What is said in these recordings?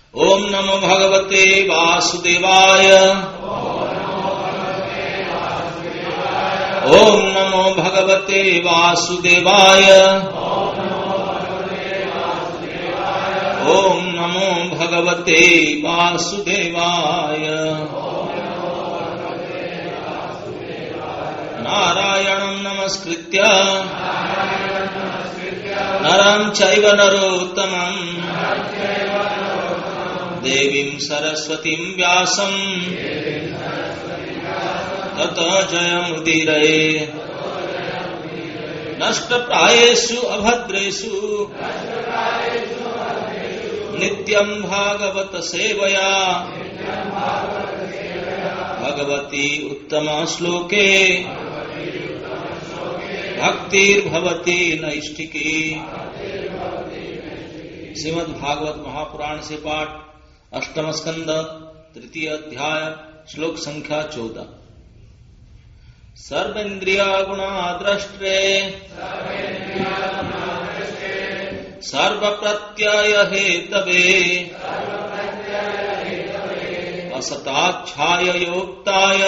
ओम नमो भगवते वासुदेवाय। ओम नमो भगवते वासुदेवाय। ओम नमो भगवते वासुदेवाय। नारायणं नमस्कृत्य नरं चैव नरोत्तमं देवीं सरस्वतीं व्यासं ततो जयमुदीरये। नष्टप्रायेषु अभद्रेषु नित्यं भागवत सेवया भगवती उत्तम श्लोके भक्तिर्भवती नैष्ठिकी। श्रीमद् भागवत महापुराण से पाठ, अष्टम स्कंद, तृतीय अध्याय, श्लोक संख्या 14। सर्वेन्द्रिय गुणाद्रष्टे सर्व प्रत्यय हेतवे असताच्छाय योक्ताय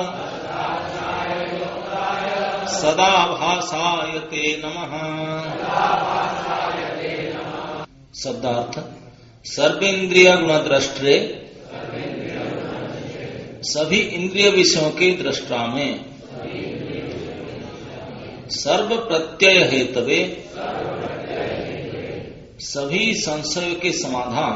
सदा भासाय ते नमः। शब्दार्थ: सर्वेन्द्रिय गुणद्रष्टे, सभी इंद्रिय विषयों के दृष्टा में, सर्व प्रत्यय हेतवे, सभी संशय के समाधान,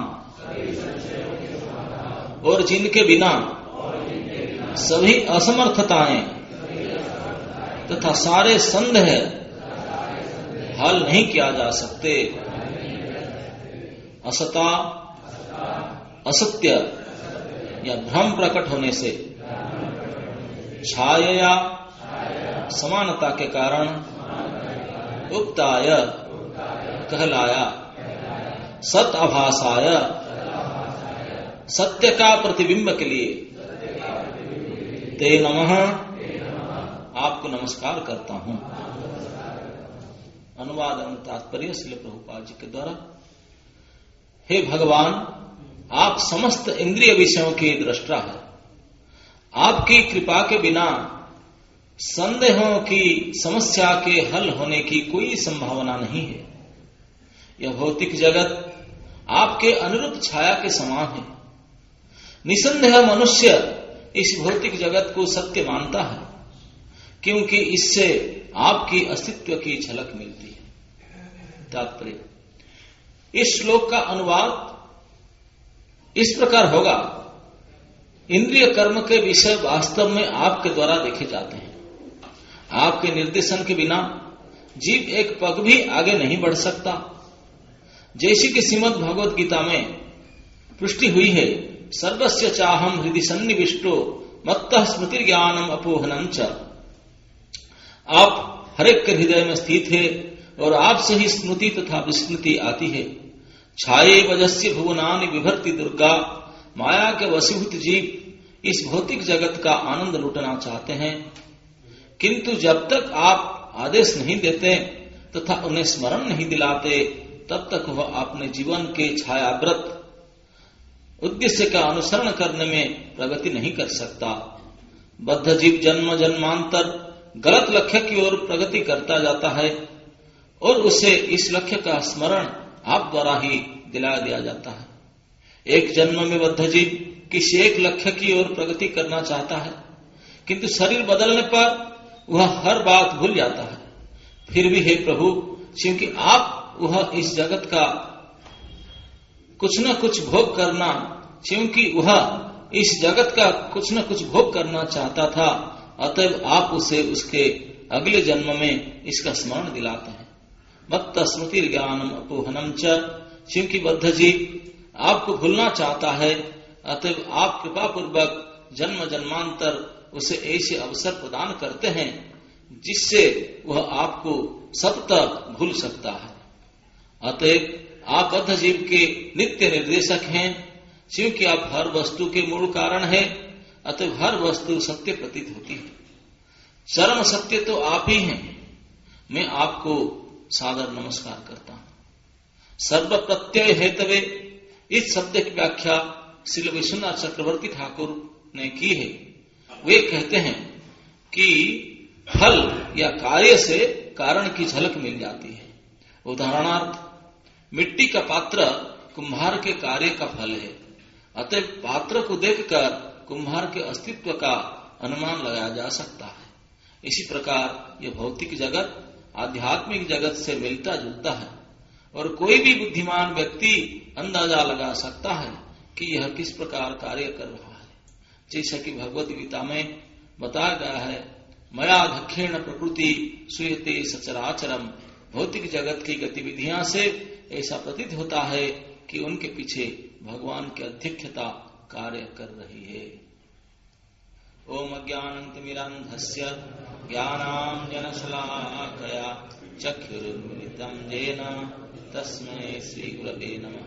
और जिनके बिना सभी असमर्थताएं तथा सारे संदेह हल नहीं किया जा सकते। असता, असत्य या भ्रम प्रकट होने से, छाया समानता के कारण, उक्ताय कहलाया, सत आभासाय सत्य का प्रतिबिंब के लिए, ते नमः आपको नमस्कार करता हूं। अनुवाद एवं तात्पर्य श्रील प्रभुपाद जी के द्वारा। हे भगवान, आप समस्त इंद्रिय विषयों के दृष्टा है। आपकी कृपा के बिना संदेहों की समस्या के हल होने की कोई संभावना नहीं है। यह भौतिक जगत आपके अनुरूप छाया के समान है। निसंदेह मनुष्य इस भौतिक जगत को सत्य मानता है, क्योंकि इससे आपकी अस्तित्व की झलक मिलती है। तात्पर्य: इस श्लोक का अनुवाद इस प्रकार होगा: इंद्रिय कर्म के विषय वास्तव में आपके द्वारा देखे जाते हैं। आपके निर्देशन के बिना जीव एक पग भी आगे नहीं बढ़ सकता। जैसी कि श्रीमद् भगवद गीता में पुष्टि हुई है, सर्वस्य चाहम हृदि सन्निविष्टो मत्तः स्मृति ज्ञानम अपोहनम च। आप हरेक के हृदय में स्थित है और आपसे ही स्मृति तथा विस्मृति आती है। छाये वजस्य भुवनानि विभर्ति दुर्गा, माया के वशीभूत जीव इस भौतिक जगत का आनंद लूटना चाहते हैं, किंतु जब तक आप आदेश नहीं देते तथा उन्हें स्मरण नहीं दिलाते, तब तक वह अपने जीवन के छायाव्रत उद्देश्य का अनुसरण करने में प्रगति नहीं कर सकता। बद्ध जीव जन्म जन्मांतर गलत लक्ष्य की ओर प्रगति करता जाता है और उसे इस लक्ष्य का स्मरण आप द्वारा ही दिला दिया जाता है। एक जन्म में बद्ध जीव किसी एक लक्ष्य की ओर प्रगति करना चाहता है, किंतु शरीर बदलने पर वह हर बात भूल जाता है। फिर भी हे प्रभु, क्योंकि आप वह इस जगत का कुछ न कुछ भोग करना, क्योंकि वह इस जगत का कुछ न कुछ भोग करना चाहता था, अतएव आप उसे उसके अगले जन्म में इसका स्मरण दिलाते हैं। मत्त स्मृति ज्ञानम अपोहनम च, क्योंकि बद्ध जीव आपको भूलना चाहता है, अतएव आप कृपा पूर्वक जन्म जन्मांतर उसे ऐसे अवसर प्रदान करते हैं जिससे वह आपको सतत भूल सकता है। अतएव आप बद्ध जीव के नित्य निर्देशक हैं, क्योंकि आप हर वस्तु के मूल कारण हैं, अतएव हर वस्तु सत्य प्रतीत होती है। चरम सत्य तो आप ही हैं। मैं आपको सादर नमस्कार करता हूं। सर्व प्रत्यय हेतवे, इस शब्द की व्याख्या श्रील विश्वनाथ चक्रवर्ती ठाकुर ने की है। वे कहते हैं कि फल या कार्य से कारण की झलक मिल जाती है। उदाहरणार्थ, मिट्टी का पात्र कुम्हार के कार्य का फल है, अतः पात्र को देखकर कुम्हार के अस्तित्व का अनुमान लगाया जा सकता है। इसी प्रकार यह भौतिक जगत आध्यात्मिक जगत से मिलता जुलता है और कोई भी बुद्धिमान व्यक्ति अंदाजा लगा सकता है कि यह किस प्रकार कार्य कर रहा है। जैसा कि भगवद गीता में बताया गया है, मया दक्षिण प्रकृति सुयते सचराचरम। भौतिक जगत की गतिविधियां से ऐसा प्रतीत होता है कि उनके पीछे भगवान की अध्यक्षता कार्य कर रही है। ओम अज्ञानतिमिरन्धस्य ज्ञानाञ्जनशलाकया चक्षुरुन्मिलितं येन तस्मै श्रीगुरवे नमः।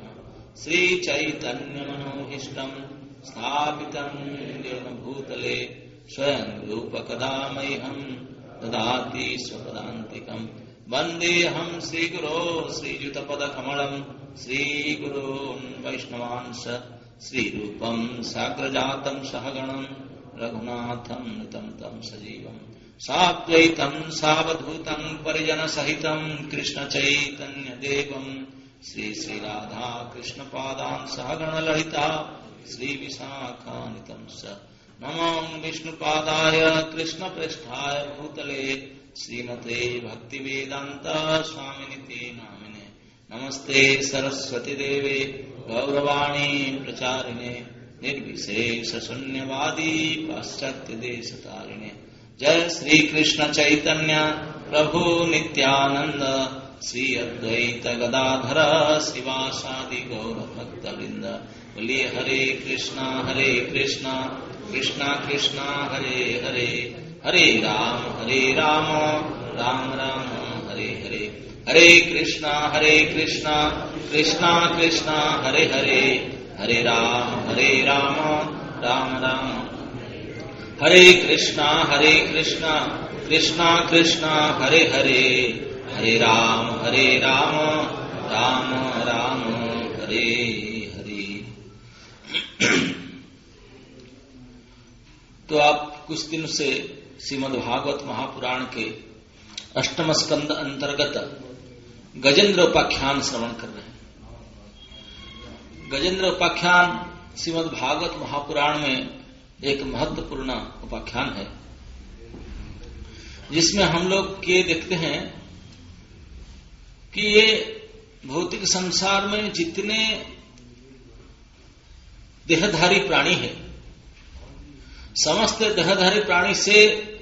श्रीचैतन्यमनोभीष्टं स्थापितं येन भूतले स्वयं रूपकदा मह्यं ददाति स्वपदान्तिकम्। वन्देऽहं श्रीगुरो श्रीयुतपदकमलं श्रीगुरून् वैष्णवांश श्रीरूपं साग्रजातं सहगणं रघुनाथं तं तं सजीवं साद्वैतं सावधूतं परिजनसहितं कृष्णचैतन्यदेवं श्रीराधा कृष्णपादान् सहगणललिता श्रीविशाखान्वितं स। नमो विष्णुपादाय कृष्णप्रेष्ठाय भूतले श्रीमते भक्तिवेदान्त स्वामिनिति नामिने। नमस्ते सरस्वती देवे गौरवाणी प्रचारिणे निर्विशेष शून्यवादी पाश्चात्य देश तारिणे। जय श्री कृष्ण चैतन्य प्रभु नित्यानंद श्री अद्वैत गदाधर शिवासादि गौर भक्तवृंद। बोलिए हरे कृष्णा कृष्णा कृष्णा हरे हरे, हरे राम राम राम हरे हरे। हरे कृष्णा कृष्णा कृष्णा हरे हरे, हरे राम राम राम हरे कृष्णा कृष्णा कृष्णा हरे हरे, हरे राम राम राम हरे हरे। तो आप कुछ दिन से श्रीमद् भागवत महापुराण के अष्टम स्कंद अंतर्गत गजेंद्र उपाख्यान श्रवण कर रहे हैं। गजेंद्र उपाख्यान श्रीमद् भागवत महापुराण में एक महत्वपूर्ण उपाख्यान है, जिसमें हम लोग ये देखते हैं कि ये भौतिक संसार में जितने देहधारी प्राणी है, समस्त देहधारी प्राणी से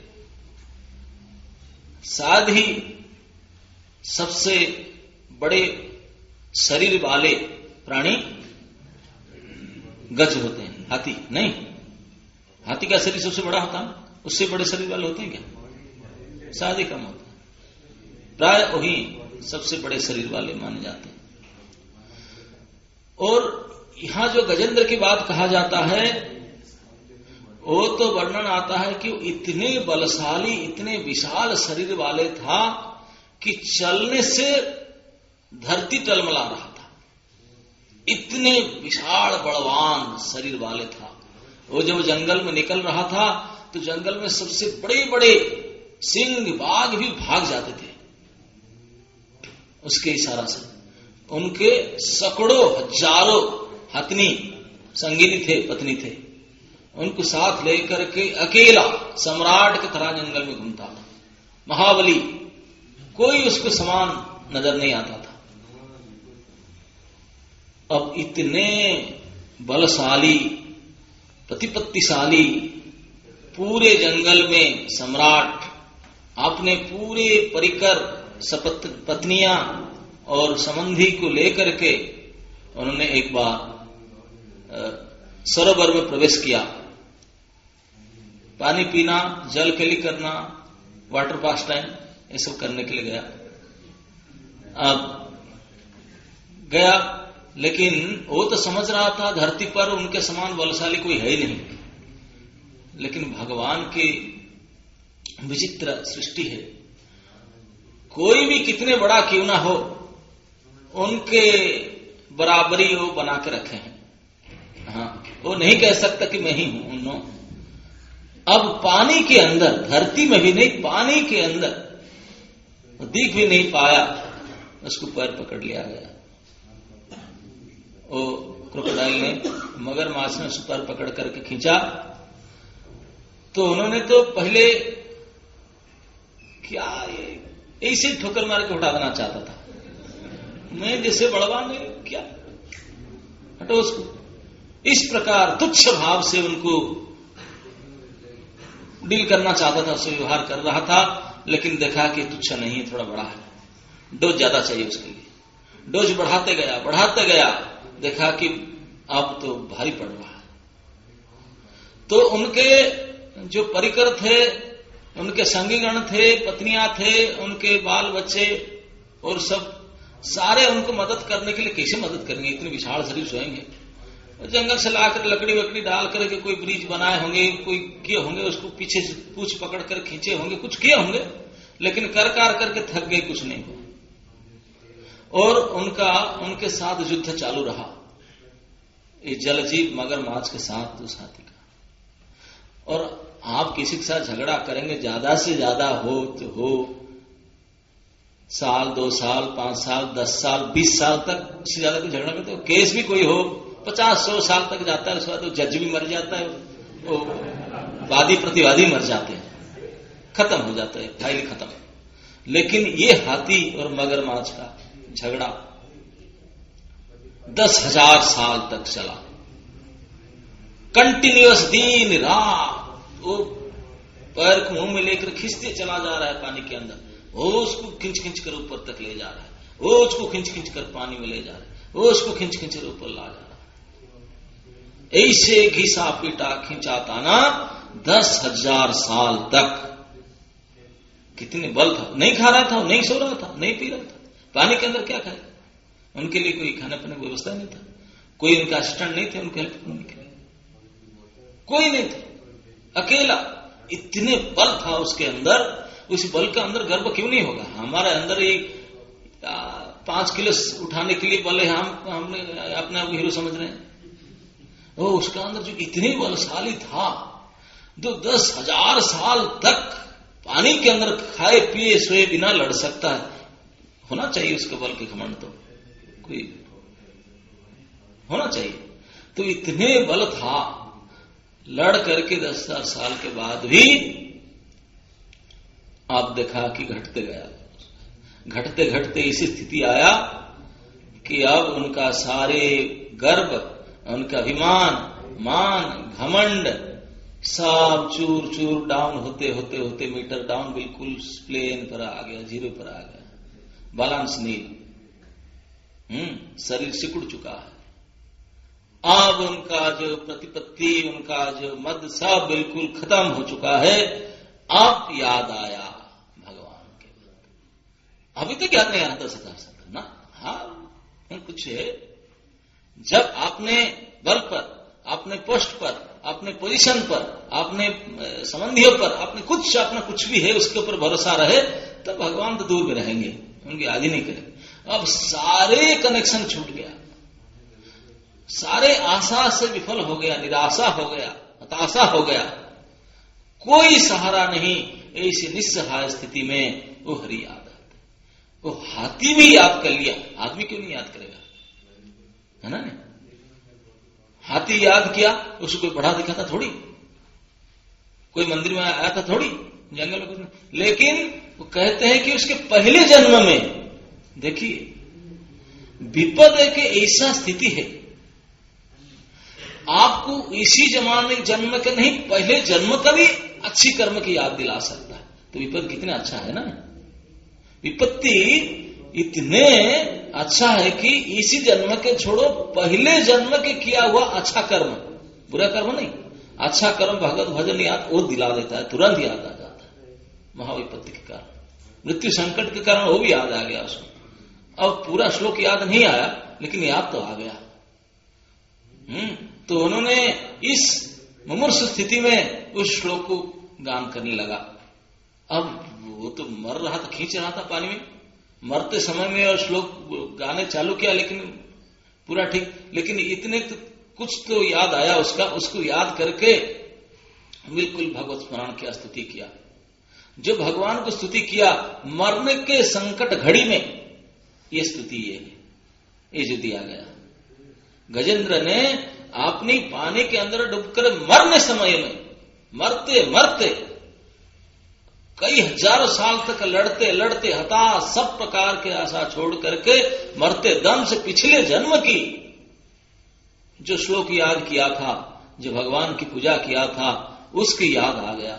साथ ही सबसे बड़े शरीर वाले प्राणी गज होते हैं। हाथी नहीं, हाथी का शरीर सबसे बड़ा होता है, उससे बड़े शरीर वाले होते हैं क्या? शायद ही कम होते हैं, प्राय वही सबसे बड़े शरीर वाले माने जाते हैं। और यहां जो गजेंद्र की बात कहा जाता है, वो तो वर्णन आता है कि इतने बलशाली, इतने विशाल शरीर वाले था कि चलने से धरती टलमला रहा था। इतने विशाल बलवान शरीर वाले था। वो जब जंगल में निकल रहा था तो जंगल में सबसे बड़े बड़े सिंह बाघ भी भाग जाते थे उसके इशारा से। उनके सैकड़ों हजारों हथनी संगिनी थे, पत्नी थे, उनको साथ लेकर के अकेला सम्राट की तरह जंगल में घूमता था। महाबली, कोई उसको समान नजर नहीं आता था। अब इतने बलशाली, प्रतिपत्तिशाली पूरे जंगल में सम्राट अपने पूरे परिकर पत्नियां और संबंधी को लेकर के उन्होंने एक बार सरोवर में प्रवेश किया। पानी पीना, जल केली करना, वाटर पास टाइम, ये सब करने के लिए गया। अब गया, लेकिन वो तो समझ रहा था धरती पर उनके समान बलशाली कोई है ही नहीं। लेकिन भगवान की विचित्र सृष्टि है, कोई भी कितने बड़ा क्यों ना हो, उनके बराबरी वो बना के रखे हैं। हाँ, वो नहीं कह सकता कि मैं ही हूं। नो, अब पानी के अंदर, धरती में भी नहीं, पानी के अंदर दिख भी नहीं पाया, उसको पैर पकड़ लिया गया। वो क्रोकोडाइल ने, मगरमाछ ने उसको पैर पकड़ करके खींचा, तो उन्होंने तो पहले क्या ये ऐसे ठोकर मार के उठा देना चाहता था, मैं जैसे बड़वान ने क्या, हटो उसको। इस प्रकार तुच्छ भाव से उनको डील करना चाहता था, उससे व्यवहार कर रहा था, लेकिन देखा कि तुच्छ नहीं है, थोड़ा बड़ा है, डोज ज्यादा चाहिए उसके लिए। डोज बढ़ाते गया, देखा कि अब तो भारी पड़ रहा है। तो उनके जो परिकर थे, उनके संगीगण थे, पत्नियां थे, उनके बाल बच्चे और सब सारे उनको मदद करने के लिए, कैसे मदद करेंगे, इतने विशाल शरीर सोएंगे। जंगल से लाकर लकड़ी वकड़ी डाल करके कोई ब्रिज बनाए होंगे, कोई किए होंगे, उसको पीछे से पूछ पकड़ कर खींचे होंगे, कुछ किए होंगे, लेकिन कर करके थक गए, कुछ नहीं हुआ। और उनके साथ युद्ध चालू रहा, ये जलजीव मगरमाछ के साथ उस हाथी का। और आप किसी के साथ झगड़ा करेंगे, ज्यादा से ज्यादा हो तो हो साल, 2 साल, 5 साल, 10 साल, 20 साल तक, उससे ज्यादा कोई झगड़ा करते हो। केस भी कोई हो 50-100 साल तक जाता है, उसके बाद तो जज भी मर जाता है, वो वादी प्रतिवादी मर जाते हैं, खत्म हो जाता है, फाइल खत्म। लेकिन ये हाथी और मगरमाछ का झगड़ा 10,000 साल तक चला, कंटिन्यूअस, दिन रात। वो पैर को मुंह में लेकर खींचते चला जा रहा है पानी के अंदर, वो उसको खींच खींच कर ऊपर तक ले जा रहा है, वो उसको खींच खींच कर पानी में ले जा रहा है, वो उसको खींच खींच कर ऊपर ला जा रहा है। ऐसे घिसा पीटा खींचा ताना 10,000 साल तक। कितने बल था, नहीं खा रहा था, नहीं सो रहा था, नहीं पी रहा था, पानी के अंदर क्या खाए। उनके लिए कोई खाने पीने की व्यवस्था नहीं था, कोई उनका असिस्टेंट नहीं थे उनके हेल्प करने के लिए, कोई नहीं था, अकेला। इतने बल था उसके अंदर, उस बल के अंदर गर्व क्यों नहीं होगा। हमारे अंदर ही 5 किलो उठाने के लिए बल है, हमने अपने आप को हीरो समझ रहे हैं। वो उसका अंदर जो इतने बलशाली था, जो 10,000 साल तक पानी के अंदर खाए पिए सोए बिना लड़ सकता है, होना चाहिए उसके बल के घमंड, तो कोई होना चाहिए। तो इतने बल था, लड़ करके 10,000 साल के बाद भी आप देखा कि घटते गया, घटते घटते ऐसी स्थिति आया कि अब उनका सारे गर्व, उनका अभिमान, मान, घमंड सब चूर चूर डाउन होते होते होते मीटर डाउन, बिल्कुल प्लेन पर आ गया, जीरो पर आ गया, बैलेंस नील, शरीर सिकुड़ चुका है। अब उनका जो प्रतिपत्ति, उनका जो मद सब बिल्कुल खत्म हो चुका है। अब याद आया भगवान के बात। अभी तक याद नहीं आ रहा था सता ना। हाँ, कुछ है। जब आपने बल पर, आपने पोस्ट पर, आपने पोजीशन पर, आपने संबंधियों पर, आपने कुछ अपना कुछ भी है उसके ऊपर भरोसा रहे, तब भगवान तो दूर में रहेंगे, उनकी याद ही नहीं करेंगे। अब सारे कनेक्शन छूट गया, सारे आशा से विफल हो गया, निराशा हो गया, हताशा हो गया, कोई सहारा नहीं। ऐसी निस्सहाय स्थिति में वो हरि याद आते। वो हाथी भी याद कर लिया, आदमी क्यों नहीं याद करेगा, है ना। हाथी याद किया, उसको कोई पढ़ा दिखा था थोड़ी, कोई मंदिर में आया था थोड़ी, जंगल में। लेकिन वो कहते हैं कि उसके पहले जन्म में, देखिए विपद एक ऐसा स्थिति है, आपको इसी जमाने जन्म के नहीं, पहले जन्म का भी अच्छी कर्म की याद दिला सकता है। तो विपद कितना अच्छा है ना, विपत्ति इतने अच्छा है कि इसी जन्म के छोड़ो, पहले जन्म के किया हुआ अच्छा कर्म, बुरा कर्म नहीं, अच्छा कर्म, भगवत भजन याद वो दिला देता है, तुरंत याद आ जाता है। महाविपत्ति के कारण, मृत्यु संकट के कारण वो भी याद आ गया उसको। अब पूरा श्लोक याद नहीं आया, लेकिन याद तो आ गया। तो उन्होंने इस मुमूर्ष स्थिति में उस श्लोक को गान करने लगा। अब वो तो मर रहा था, खींच रहा था पानी में, मरते समय में और श्लोक गाने चालू किया, लेकिन पूरा ठीक, लेकिन इतने तो कुछ तो याद आया उसको याद करके बिल्कुल भगवत स्मरण किया, स्तुति किया। जो भगवान को स्तुति किया मरने के संकट घड़ी में, ये स्तुति ये जो दिया गया। गजेंद्र ने अपनी पानी के अंदर डूबकर मरने समय में, मरते मरते कई हजारों साल तक लड़ते लड़ते हताश, सब प्रकार के आशा छोड़ करके मरते दम से पिछले जन्म की जो श्लोक याद किया था, जो भगवान की पूजा किया था, उसकी याद आ गया।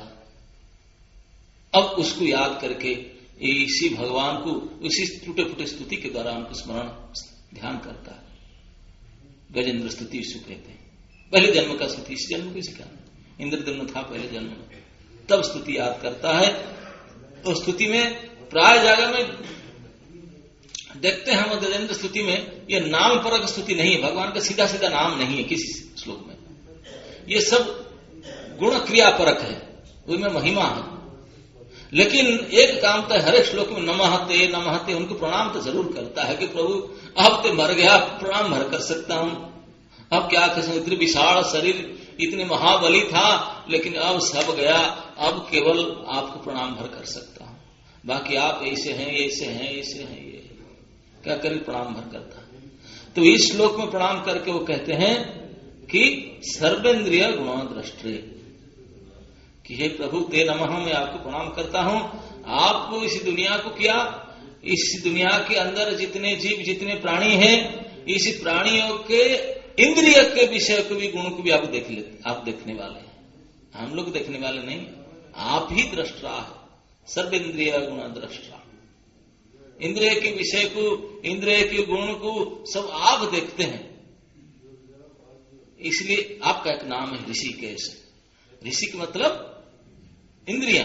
अब उसको याद करके इसी भगवान को उसी टूटे फूटे स्तुति के द्वारा उनको स्मरण ध्यान करता है। गजेंद्र स्तुति इसको कहते हैं। पहले जन्म का स्तुति, इस जन्म को क्या इंद्रदम्न था पहले जन्म में, तब स्तुति याद करता है। तो स्तुति में प्राय जगह में देखते हैं हम गजेंद्र स्तुति में ये नाम परक स्तुति नहीं है, भगवान का सीधा सीधा नाम नहीं है किसी श्लोक में, ये सब गुण क्रिया परक है, उनमें महिमा है। लेकिन एक काम तो हर एक श्लोक में नमहते नमहते उनको प्रणाम तो जरूर करता है कि प्रभु अब तो मर गया, प्रणाम भर कर सकता हूं, अब क्या कर सकते, इतनी विशाल शरीर, इतने महाबली था, लेकिन अब सब गया, अब केवल आपको प्रणाम भर कर सकता हूं, बाकी आप ऐसे हैं ऐसे हैं ऐसे हैं, ये क्या करें, प्रणाम भर करता है। तो इस श्लोक में प्रणाम करके वो कहते हैं कि सर्वेंद्रिय गुणदृष्टे, कि हे प्रभु ते नमः, मैं आपको प्रणाम करता हूं, आपको इस दुनिया को किया, इस दुनिया के अंदर जितने जीव जितने प्राणी हैं, इस प्राणियों के इंद्रिय के विषय को भी गुण को भी आप देखने वाले हैं, हम लोग देखने वाले नहीं, आप ही दृष्टा है, सर्वेंद्रिय गुण दृष्टा। इंद्रिय के विषय को, इंद्रिय के गुण को सब आप देखते हैं, इसलिए आपका एक नाम है ऋषिकेश। ऋषि का मतलब इंद्रिया,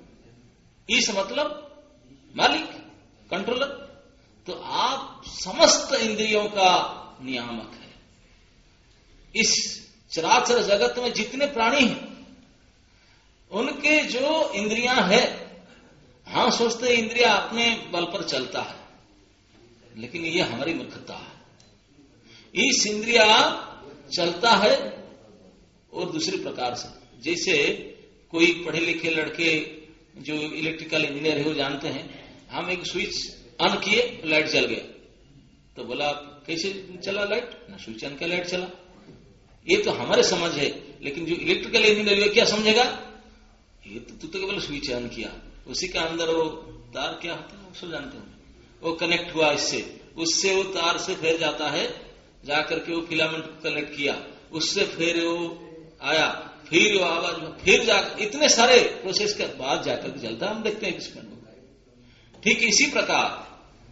ईश मतलब मालिक, कंट्रोलर, तो आप समस्त इंद्रियों का नियामक है। इस चराचर जगत में जितने प्राणी हैं उनके जो इंद्रियां हैं, हम सोचते हैं इंद्रिया अपने बल पर चलता है, लेकिन ये हमारी मूर्खता है। इस इंद्रिया चलता है और दूसरे प्रकार से, जैसे कोई पढ़े लिखे लड़के जो इलेक्ट्रिकल इंजीनियर है वो जानते हैं, हम एक स्विच ऑन किए लाइट जल गया, तो बोला कैसे चला लाइट, ना स्विच ऑन किया लाइट चला, ये तो हमारे समझ है। लेकिन जो इलेक्ट्रिकल इंजीनियर है क्या समझेगा, ये तो केवल स्विच ऑन किया, उसी के अंदर वो तार क्या होता है उसको जानते हो, वो कनेक्ट हुआ इससे, उससे वो तार से फिर जाता है, जाकर के वो फिलामेंट को कनेक्ट किया, उससे फिर वो आया, फिर वो आवाज, फिर जाकर इतने सारे प्रोसेस के बाद जाकर के चलता, हम देखते हैं किसमें। ठीक इसी प्रकार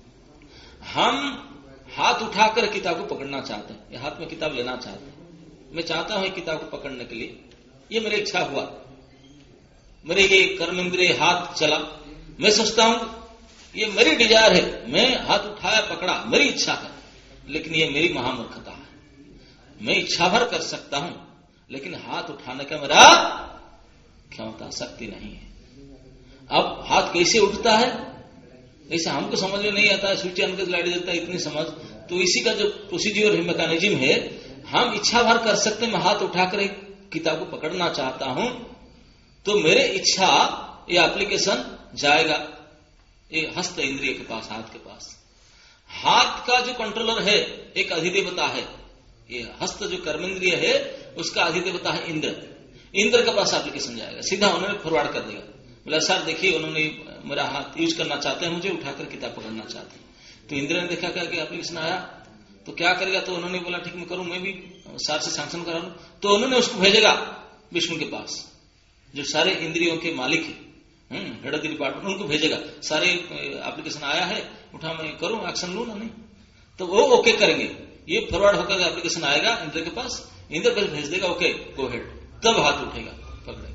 हम हाथ उठाकर किताब को पकड़ना चाहते हैं, या हाथ में किताब लेना चाहते हैं, मैं चाहता हूं किताब को पकड़ने के लिए, ये मेरी इच्छा हुआ, मेरे ये कर्म इंद्रिय हाथ चला, मैं सोचता हूं ये मेरी डिजायर है, मैं हाथ उठाया पकड़ा, मेरी इच्छा है, लेकिन ये मेरी महामूर्खता है। मैं इच्छा भर कर सकता हूं, लेकिन हाथ उठाने का मेरा क्षमता शक्ति नहीं है। अब हाथ कैसे उठता है, ऐसे हमको समझ में नहीं आता है, स्विच ऑन कर लाइट जलता है, इतनी समझ, तो इसी का जो प्रोसीड्यूर है, मैकेनिज्म है, हम इच्छा भर कर सकते हैं। मैं हाथ उठाकर एक किताब को पकड़ना चाहता हूं, तो मेरे इच्छा ये एप्लीकेशन जाएगा ये हस्त इंद्रिय के पास, हाथ के पास। हाथ का जो कंट्रोलर है एक अधिदेवता है, ये हस्त जो कर्मेंद्रिय है उसका अधिदेवता है इंद्र। इंद्र के पास एप्लीकेशन जाएगा, सीधा उन्होंने फॉरवर्ड कर देगा, बोला सर देखिए उन्होंने मेरा हाथ यूज करना चाहते हैं, मुझे उठाकर किताब पकड़ना चाहते हैं। तो इंद्र ने देखा क्या कि एप्लीकेशन आया, तो क्या करेगा, तो उन्होंने बोला ठीक मैं करूं, मैं भी सर से सैंक्शन करा लूं, तो उन्होंने उसको भेजेगा विष्णु के पास, जो सारे इंद्रियों के मालिक है, हेड ऑफ द डिपार्टमेंट, उनको भेजेगा, सारे एप्लीकेशन आया है, उठा मैं करूं, एक्शन लूं ना नहीं, तो वो ओके करेंगे, ये फॉरवर्ड होकर एप्लीकेशन आएगा इंद्र के पास, इंद्र बस भेज देगा ओके गो हेड, तब हाथ उठेगा पकड़ेगा।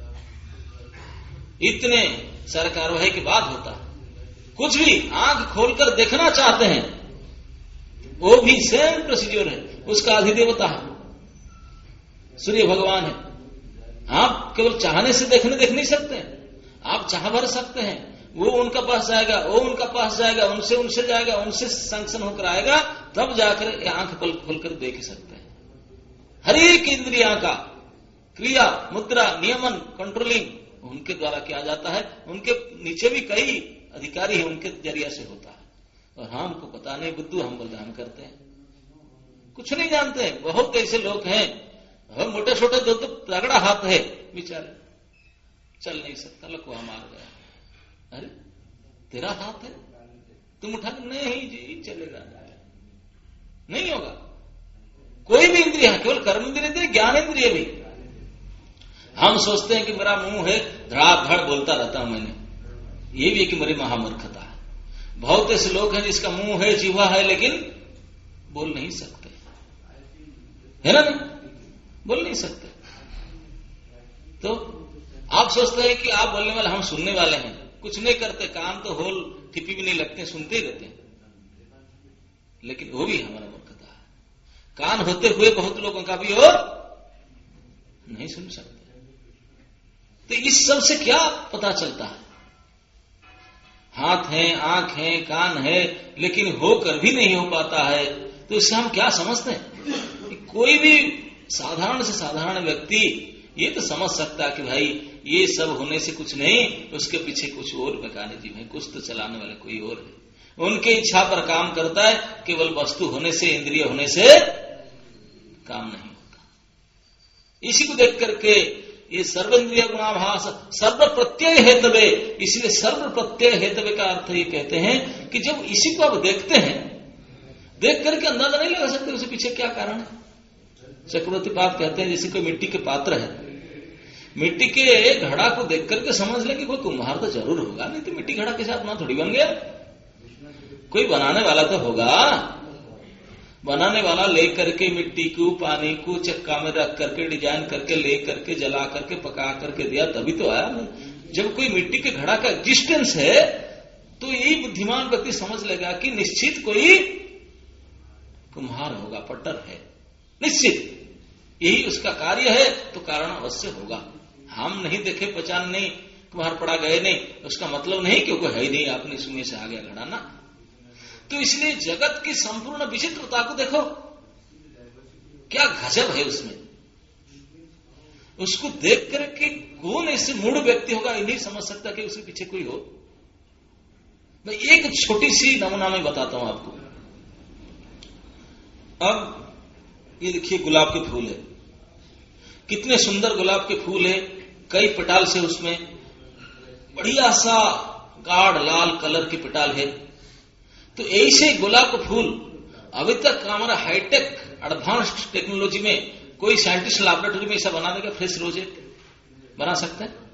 इतने सारे कार्यवाही के बाद होता है। कुछ भी आंख खोलकर देखना चाहते हैं, वो भी सेम प्रोसीजर है, उसका अधिदेवता है सूर्य भगवान है। आप केवल चाहने से देख नहीं सकते हैं, आप चाह भर सकते हैं, वो उनका पास जाएगा, वो उनका पास जाएगा, उनसे जाएगा, उनसे सैंक्शन होकर आएगा, तब जाकर आंख खोलकर देख सकते हैं। हर एक इंद्रिया का क्रिया, मुद्रा, नियमन, कंट्रोलिंग उनके द्वारा किया जाता है। उनके नीचे भी कई अधिकारी हैं, उनके जरिया से होता है। और हमको पता नहीं, बुद्धू हम बोलते हम करते हैं, कुछ नहीं जानते हैं। बहुत ऐसे लोग हैं, हम मोटे छोटे जो तो तगड़ा हाथ है बेचारे, चल नहीं सकता, लकवा मार गया। अरे तेरा हाथ है, तुम उठा, नहीं जी चलेगा नहीं होगा। कोई भी इंद्रिय, केवल कर्म इंद्रिय थे, ज्ञान इंद्रिय भी। हम सोचते हैं कि मेरा मुंह है, धड़ाधड़ बोलता रहता हूं मैंने, ये भी कि मेरी महामूर्खता है। बहुत ऐसे लोग हैं जिसका मुंह है, जीवा है, लेकिन बोल नहीं सकते, है ना, नहीं बोल नहीं सकते। तो आप सोचते हैं कि आप बोलने वाले, हम सुनने वाले हैं, कुछ नहीं करते, कान तो होल टिपी भी नहीं लगते, सुनते ही रहते हैं, लेकिन वो भी हमारा मूर्खता है। कान होते हुए बहुत लोगों का भी और नहीं सुन सकते। तो इस सब से क्या पता चलता है? हाथ है, आंख है, कान है, लेकिन होकर भी नहीं हो पाता है। तो इससे हम क्या समझते हैं कि कोई भी साधारण से साधारण व्यक्ति ये तो समझ सकता है कि भाई ये सब होने से कुछ नहीं, उसके पीछे कुछ और मैकेनिज्म है, कुछ तो चलाने वाले कोई और है, उनके इच्छा पर काम करता है। केवल वस्तु होने से, इंद्रिय होने से काम नहीं होता। इसी को देख करके ये सर्वेंद्रिय गुणाभास सर्व प्रत्यय हेतवे, इसलिए सर्व प्रत्यय हेतवे का अर्थ ये कहते हैं कि जब इसी को आप देखते हैं, देख करके अंदाजा नहीं लगा सकते उसके पीछे क्या कारण है। चक्रवर्ती पाद कहते हैं जैसे कोई मिट्टी के पात्र है, मिट्टी के घड़ा को देख करके समझ ले कि कोई कुम्हार तो जरूर होगा, नहीं तो मिट्टी घड़ा के साथ ना थोड़ी बन गया, कोई बनाने वाला तो होगा। बनाने वाला ले करके मिट्टी को, पानी को चक्का में रख करके, डिजाइन करके, ले करके, जला करके, पका करके दिया, तभी तो आया। जब कोई मिट्टी के घड़ा का एग्जिस्टेंस है तो यही बुद्धिमान व्यक्ति समझ लेगा कि निश्चित कोई कुम्हार होगा, पट्टर है, निश्चित यही उसका कार्य है, तो कारण अवश्य होगा। हम नहीं देखे, पहचान नहीं, कुम्हार पड़ा गए नहीं, उसका मतलब नहीं कि कोई है ही नहीं, आपने इसमें से आ गया घड़ा ना। तो इसलिए जगत की संपूर्ण विचित्रता को देखो, क्या गजब है उसमें। उसको देख करके कौन ऐसे मूढ़ व्यक्ति होगा, ये नहीं समझ सकता कि उसके पीछे कोई हो। मैं एक छोटी सी नमूना में बताता हूं आपको। अब ये देखिए गुलाब के फूल है, कितने सुंदर गुलाब के फूल है, कई पेटाल से उसमें बढ़िया सा गाढ़ लाल कलर की पेटाल है। तो ऐसे गुलाब का फूल अभी तक हमारा हाईटेक एडवांस्ड टेक्नोलॉजी में कोई साइंटिस्ट लैबोरेटरी में ऐसा बना देगा, फ्रेश रोजेट बना सकते हैं?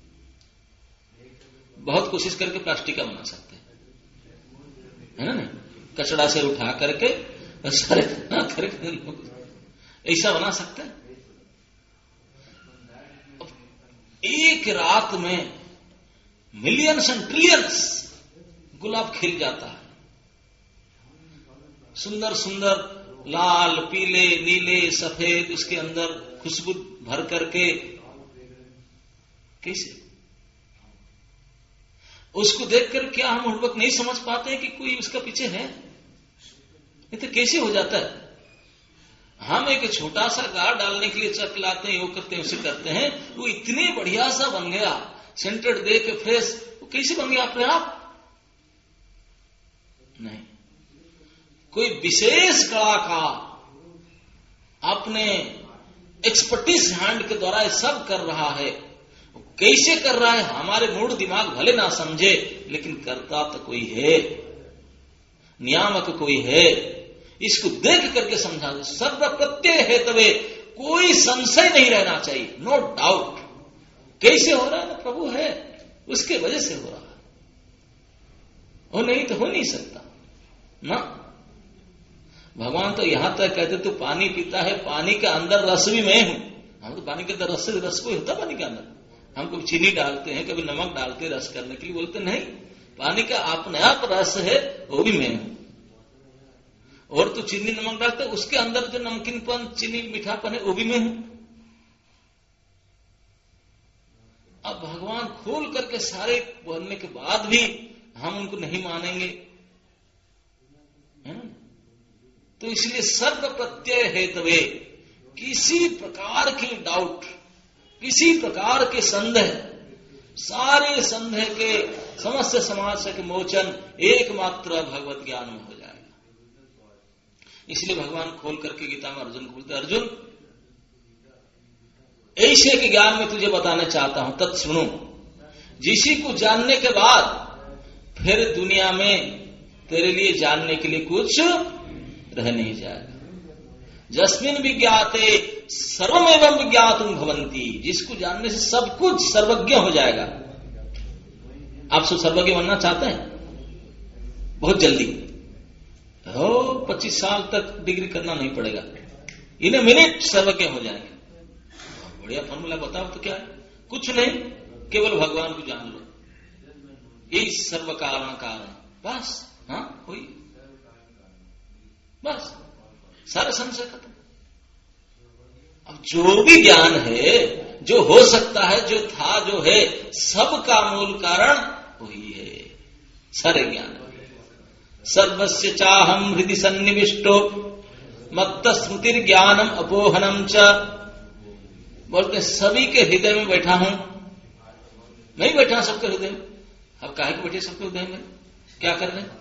बहुत कोशिश करके प्लास्टिक का बना सकते हैं, है ना, नहीं, कचड़ा से उठा करके सारे करके ऐसा बना सकते हैं। एक रात में मिलियंस एंड ट्रिलियंस गुलाब खिल जाता है, सुंदर सुंदर लाल, पीले, नीले, सफेद, उसके अंदर खुशबू भर करके। कैसे? उसको देखकर क्या हम उस वक्त नहीं समझ पाते कि कोई उसका पीछे है? ये तो कैसे हो जाता है? हम एक छोटा सा गाढ़ डालने के लिए चक लाते हैं, वो करते हैं, उसे करते हैं, वो इतने बढ़िया सा बन गया, सेंटेड दे के फ्रेश, वो कैसे बन गया अपने आप? नहीं, कोई विशेष कलाकार अपने एक्सपर्टीज हैंड के द्वारा सब कर रहा है। कैसे कर रहा है हमारे मूड दिमाग भले ना समझे, लेकिन करता तो कोई है, नियामक कोई है। इसको देख करके समझा दो, सर्व प्रत्यय है, तबे कोई संशय नहीं रहना चाहिए, नो डाउट। कैसे हो रहा है ना, प्रभु है, उसके वजह से हो रहा है, वो नहीं तो हो नहीं सकता ना। भगवान तो यहां तक कहते तू पानी पीता है, पानी के अंदर रस भी मैं हूं। हम तो पानी के अंदर रस कोई होता पानी के अंदर, हम कभी चीनी डालते हैं, कभी नमक डालते हैं रस करने के लिए, बोलते नहीं, पानी का अपने आप रस है, वो भी मैं हूं। और तो चीनी नमक डालते, उसके अंदर जो नमकीनपन, चीनी मीठापन है, वो भी मैं हूं। अब भगवान खोल करके सारे बोलने के बाद भी हम उनको नहीं मानेंगे, है ना? तो इसलिए सर्व प्रत्यय हेतवे, किसी प्रकार की डाउट, किसी प्रकार के संदेह, सारे संदेह के समस्त समाज के मोचन एकमात्र भगवत ज्ञान में हो जाएगा। इसलिए भगवान खोल करके गीता में अर्जुन को बोलते, अर्जुन ऐसे के ज्ञान में तुझे बताना चाहता हूं, तत्सुनो, जिसी को जानने के बाद फिर दुनिया में तेरे लिए जानने के लिए कुछ रह नहीं जाएगा। जस्मिन विज्ञाते सर्वमेवं विज्ञातुम भवन्ति, जिसको जानने से सब कुछ सर्वज्ञ हो जाएगा। आप सब सर्वज्ञ बनना चाहते हैं? बहुत जल्दी हो, 25 साल तक डिग्री करना नहीं पड़ेगा, इन मिनट सर्वज्ञ हो जाएंगे। बढ़िया फॉर्मूला बताओ तो क्या है? कुछ नहीं, केवल भगवान को जान लो, यही सर्व कारण कारण, बस। हाँ, हुई, बस, सारा संशय खत्म। अब जो भी ज्ञान है, जो हो सकता है, जो था, जो है, सबका मूल कारण वही है, सारे ज्ञान। सर्वस्य चाहम हृदि सन्निविष्टो मत्त स्मृतिर ज्ञानम अपोहनम च, बोलते सभी के हृदय में बैठा हूं, मैं ही बैठा सबके हृदय में। अब काहे को बैठे सबके हृदय में? क्या कर रहे हैं?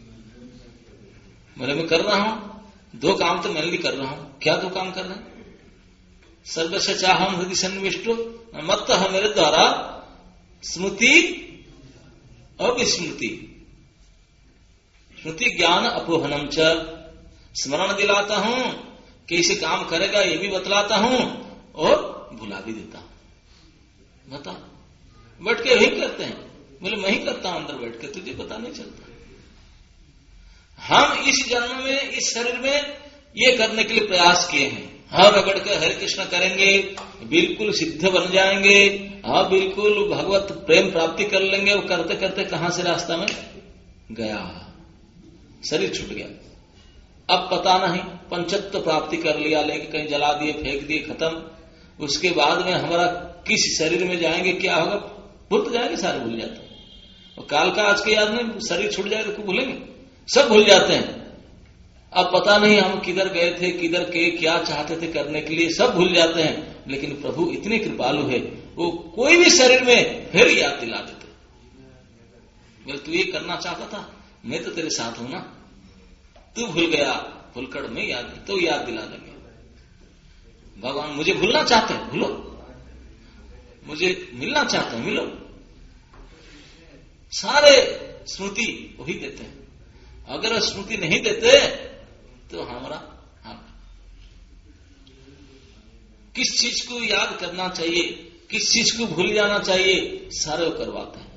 बोले मैं कर रहा हूं, दो काम तो मैं भी कर रहा हूं। क्या दो काम कर रहे हैं? सर्वस्य चाहम हृदय सन्निविष्टो मत्त, मेरे द्वारा स्मृति और विस्मृति, स्मृति ज्ञान अपोहनम च, स्मरण दिलाता हूं, कैसे काम करेगा ये भी बतलाता हूं और भुला भी देता हूं। बता, बैठ के वही करते हैं। बोले मैं ही करता हूं अंदर बैठ के, तुझे पता नहीं चलता। हम इस जन्म में, इस शरीर में ये करने के लिए प्रयास किए हैं। हाँ, रगड़ के हरे कृष्ण करेंगे, बिल्कुल सिद्ध बन जाएंगे, हाँ बिल्कुल भगवत प्रेम प्राप्ति कर लेंगे। वो करते करते कहां से रास्ता में गया, शरीर छूट गया। अब पता नहीं, पंचत्व प्राप्ति कर लिया, लेके कहीं जला दिए, फेंक दिए, खत्म। उसके बाद में हमारा किस शरीर में जाएंगे, क्या होगा, भूल तो जाएंगे, सारे भूल जाते हैं। और काल का आज के याद में शरीर छूट जाएगा तो भूलेंगे, सब भूल जाते हैं। अब पता नहीं हम किधर गए थे, किधर के क्या चाहते थे करने के लिए, सब भूल जाते हैं। लेकिन प्रभु इतने कृपालु है, वो कोई भी शरीर में फिर याद दिला देते। बोले तू ये करना चाहता था, मैं तो तेरे साथ हूं ना, तू भूल गया, भूलकर मैं याद, तो याद दिला देंगे। भगवान मुझे भूलना चाहते हैं, भूलो, मुझे मिलना चाहते हैं, मिलो। सारे स्मृति वही देते हैं। अगर स्मृति नहीं देते तो हमारा, हाँ, किस चीज को याद करना चाहिए, किस चीज को भूल जाना चाहिए, सारे वो करवाते हैं।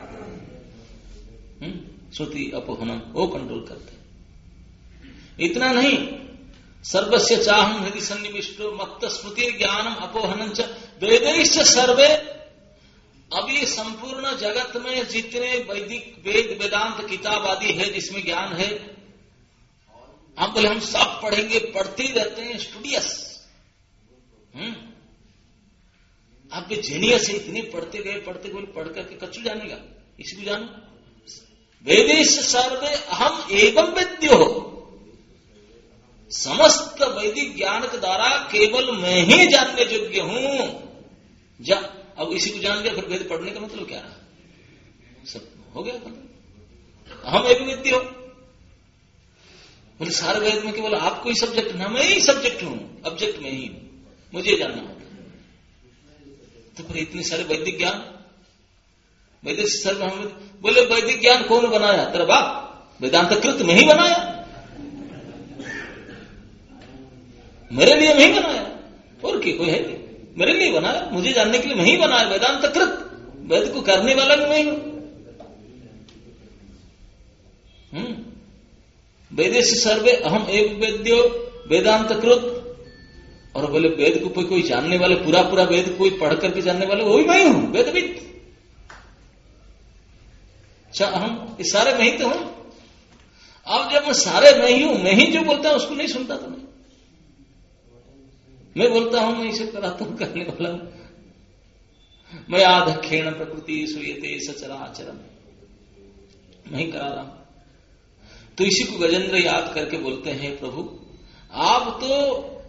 श्रुति अपोहनम वो कंट्रोल करते हैं। इतना नहीं, सर्वस्य चाहम हृदि सन्निविष्टो मत्त स्मृति ज्ञानम अपोहनम च वेदैश्च सर्वे। अब ये संपूर्ण जगत में जितने वैदिक वेद वेदांत किताब आदि है जिसमें ज्ञान है, हम बोले हम सब पढ़ेंगे, पढ़ते ही रहते हैं, स्टूडियस। आप जेनियस है, इतने पढ़ते गए, पढ़ते गए, पढ़ करके कच्चू जानेगा, इसको जानो। वेदेश सर्वे अहम एवं वेद्यो, समस्त वैदिक ज्ञान के द्वारा केवल मैं ही जानने योग्य हूं। अब इसी को जान गया, फिर वेद पढ़ने का मतलब क्या रहा? सब हो गया मतलब। अहम एवं वेद्यो, बोले सारे वेद में केवल आपको ही सब्जेक्ट ना, मैं ही सब्जेक्ट हूं, ऑब्जेक्ट में ही हूं, मुझे जानना होता है। तो फिर इतने सारे वैदिक ज्ञान, वैदिक सर्व हम बोले वैदिक ज्ञान कौन बनाया? तेरा बाप वेदांत कृत में ही बनाया, मेरे लिए मैं ही बनाया, और कोई है नहीं, मेरे लिए बनाया, मुझे जानने के लिए मैं ही बनाया, वेदांत कृत, वेद को करने वाला भी मैं ही हूं। वेदेश सर्वे अहम एव वेद्यो वेदांत कृत, और बोले वेद को कोई जानने वाले, पूरा पूरा वेद कोई पढ़ करके जानने वाले, वो भी मैं ही हूं, वेदविद। अच्छा, हम इस सारे मैं ही तो हूं। अब जब मैं सारे मैं ही हूं, मैं ही जो बोलता हूं उसको नहीं सुनता तो मैं बोलता हूं, मैं इसे कराता हूं, करने वाला हूं। मैं आधक्षेण प्रकृति सुयते सचराचरम, मैं ही करा रहा हूं। तो इसी को गजेंद्र याद करके बोलते हैं, प्रभु आप तो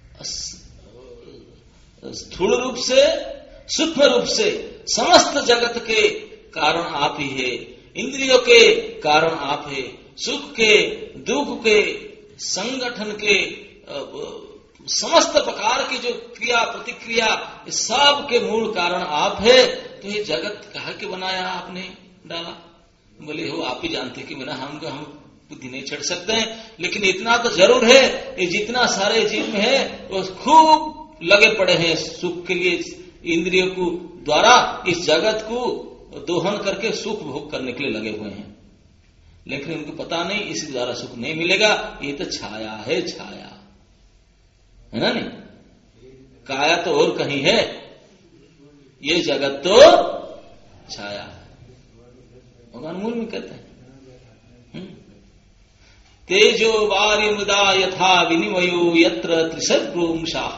स्थूल रूप से, सूक्ष्म रूप से समस्त जगत के कारण आप ही है, इंद्रियों के कारण आप है, सुख के, दुख के, संगठन के, समस्त प्रकार की जो क्रिया प्रतिक्रिया, सब के मूल कारण आप है। तो ये जगत कहा के बनाया आपने डाला? बोले हो आप ही जानते कि बिना हम बुद्धि नहीं चढ़ सकते हैं, लेकिन इतना तो जरूर है, ये जितना सारे जीव में है वो खूब लगे पड़े हैं सुख के लिए, इंद्रियों को द्वारा इस जगत को दोहन करके सुख भोग करने के लिए लगे हुए हैं, लेकिन उनको पता नहीं इसी द्वारा सुख नहीं मिलेगा, ये तो छाया है, छाया है ना, नहीं काया तो और कहीं है, ये जगत तो छाया है। भगवान मूल में कहते हैं तेजो वारि मृदा यथा विनिमयो यत्र त्रिसर्गोंशा।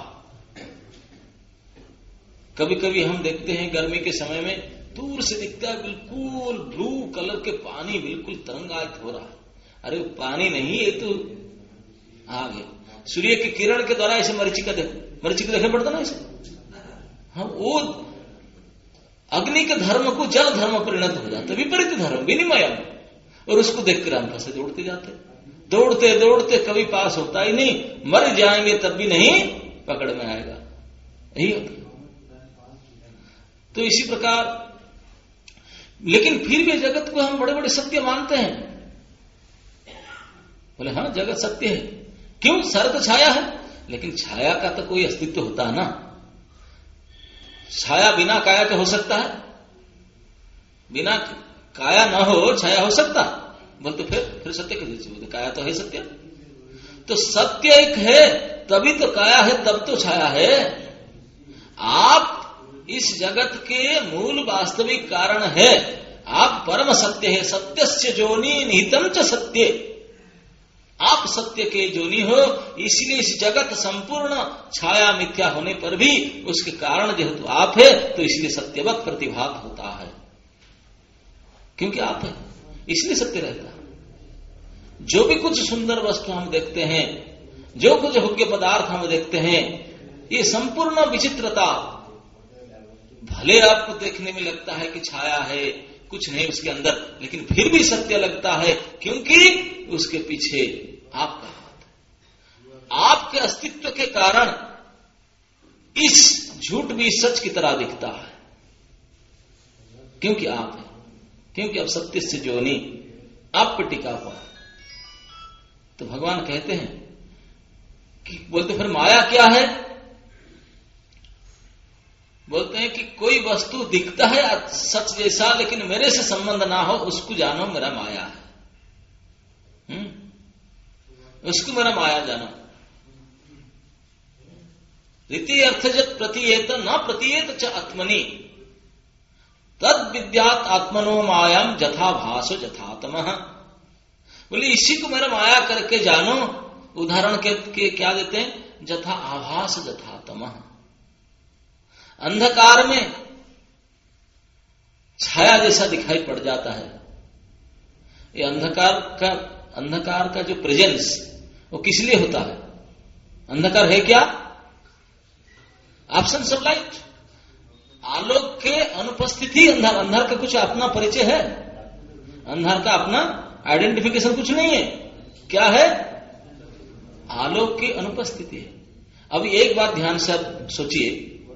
कभी कभी हम देखते हैं गर्मी के समय में दूर से दिखता है बिल्कुल ब्लू कलर के पानी, बिल्कुल तरंगायित हो रहा है। अरे पानी नहीं, ये तो आग है। सूर्य की किरण के द्वारा ऐसे मरीचिका देखे पड़ता ना इसे, हम वो अग्नि के धर्म को जल धर्म परिणत हो जाता, विपरीत धर्म विनिमय, और उसको देखकर हम कैसे दौड़ते जाते, दौड़ते दौड़ते कभी पास होता ही नहीं, मर जाएंगे तब भी नहीं पकड़ में आएगा, यही होता। तो इसी प्रकार, लेकिन फिर भी जगत को हम बड़े बड़े सत्य मानते हैं। बोले हाँ जगत सत्य है, क्यों? सर तो छाया है, लेकिन छाया का तो कोई अस्तित्व होता है ना, छाया बिना काया के हो सकता है? बिना काया ना हो छाया हो सकता? बोल तो फिर सत्य के दृष्टि बोलते काया तो है सत्य, तो सत्य एक है तभी तो काया है, तब तो छाया है। आप इस जगत के मूल वास्तविक कारण है, आप परम सत्य है, सत्यस्य जोनि निहितम च सत्य, आप सत्य के जोनि हो, इसलिए इस जगत संपूर्ण छाया मिथ्या होने पर भी उसके कारण जेहेतु आप है, तो इसलिए सत्यवत प्रतिभात होता है, क्योंकि आप है इसलिए सत्य रहता है। जो भी कुछ सुंदर वस्तु हम देखते हैं, जो कुछ भोग्य पदार्थ हम देखते हैं, ये संपूर्ण विचित्रता, भले आपको देखने में लगता है कि छाया है, कुछ नहीं उसके अंदर, लेकिन फिर भी सत्य लगता है, क्योंकि उसके पीछे आपका हाथ है। आपके अस्तित्व के कारण इस झूठ भी सच की तरह दिखता है, क्योंकि आप है, क्योंकि अब सत्य से जोनी आप पे टिका हुआ है। तो भगवान कहते हैं कि बोलते फिर माया क्या है? बोलते हैं कि कोई वस्तु दिखता है सच जैसा, लेकिन मेरे से संबंध ना हो, उसको जानो मेरा माया है। उसको मेरा माया जानो। रीति अर्थजत प्रतीयेत न प्रतीयेत च आत्मनि तद विद्यात आत्मनो मायाम जथा भासो जथातमः। बोले इसी को मेरा माया करके जानो। उदाहरण के क्या देते हैं? जथा आभास जथातमः। अंधकार में छाया जैसा दिखाई पड़ जाता है। ये अंधकार का जो प्रेजेंस वो किस लिए होता है? अंधकार है क्या? Absence of light. आलोक के अनुपस्थिति अंधार का कुछ अपना परिचय है? अंधार का अपना आइडेंटिफिकेशन कुछ नहीं है। क्या है? आलोक की अनुपस्थिति है। अब एक बात ध्यान से आप सोचिए,